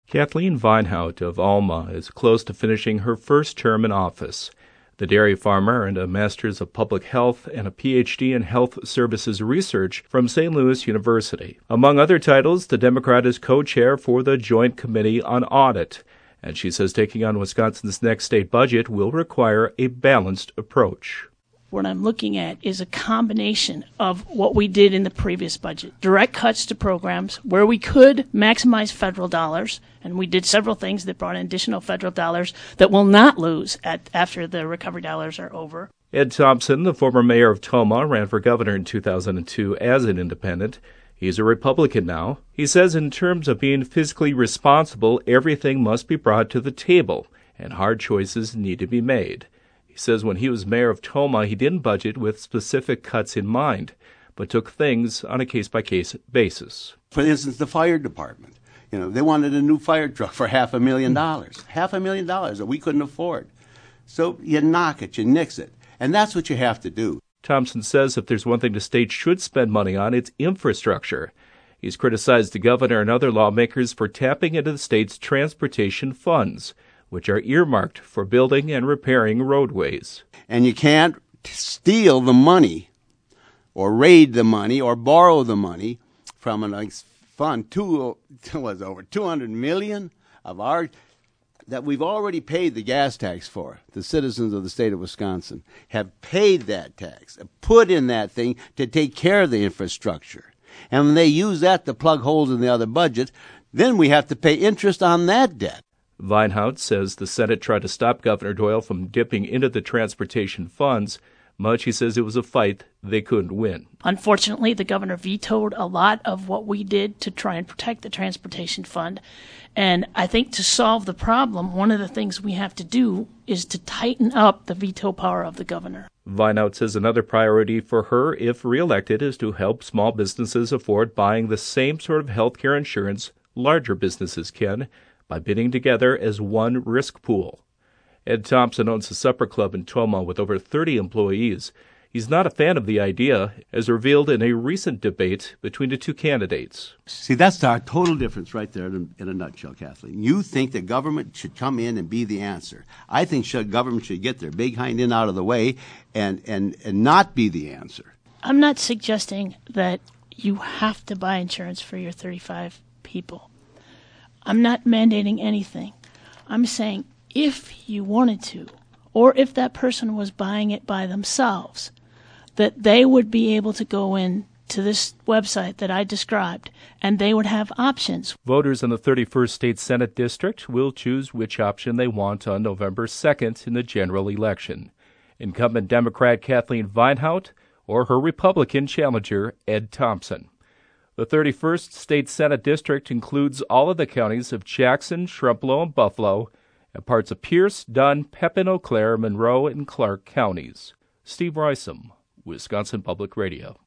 Kathleen Weinhaut of Alma is close to finishing her first term in office. The dairy farmer earned a Master's of Public Health and a Ph.D. in Health Services Research from St. Louis University. Among other titles, the Democrat is co-chair for the Joint Committee on Audit, and she says taking on Wisconsin's next state budget will require a balanced approach. What I'm looking at is a combination of what we did in the previous budget. Direct cuts to programs where we could maximize federal dollars, and we did several things that brought in additional federal dollars that we'll not lose after the recovery dollars are over. Ed Thompson, the former mayor of Tomah, ran for governor in 2002 as an independent. He's a Republican now. He says in terms of being fiscally responsible, everything must be brought to the table, and hard choices need to be made. He says when he was mayor of Tomah, he didn't budget with specific cuts in mind, but took things on a case-by-case basis. For instance, the fire department. They wanted a new fire truck for $500,000. $500,000 that we couldn't afford. So you knock it, you nix it. And that's what you have to do. Thompson says if there's one thing the state should spend money on, it's infrastructure. He's criticized the governor and other lawmakers for tapping into the state's transportation funds, which are earmarked for building and repairing roadways. And you can't steal the money or raid the money or borrow the money from a fund over $200 million of our that we've already paid the gas tax for. The citizens of the state of Wisconsin have paid that tax, put in that thing to take care of the infrastructure. And when they use that to plug holes in the other budget, then we have to pay interest on that debt. Weinhaut says the Senate tried to stop Governor Doyle from dipping into the transportation funds. Much, he says, it was a fight they couldn't win. Unfortunately, the governor vetoed a lot of what we did to try and protect the transportation fund. And I think to solve the problem, one of the things we have to do is to tighten up the veto power of the governor. Weinhaut says another priority for her, if reelected, is to help small businesses afford buying the same sort of health care insurance larger businesses can, by bidding together as one risk pool. Ed Thompson owns a supper club in Tomah with over 30 employees. He's not a fan of the idea, as revealed in a recent debate between the two candidates. See, that's our total difference right there in a nutshell, Kathleen. You think the government should come in and be the answer. I think government should get their big hind end out of the way and not be the answer. I'm not suggesting that you have to buy insurance for your 35 people. I'm not mandating anything. I'm saying if you wanted to, or if that person was buying it by themselves, that they would be able to go in to this website that I described, and they would have options. Voters in the 31st State Senate District will choose which option they want on November 2nd in the general election. Incumbent Democrat Kathleen Weinhaut or her Republican challenger Ed Thompson. The 31st State Senate District includes all of the counties of Jackson, Shrublow, and Buffalo, and parts of Pierce, Dunn, Pepin, Eau Claire, Monroe, and Clark counties. Steve Rysam, Wisconsin Public Radio.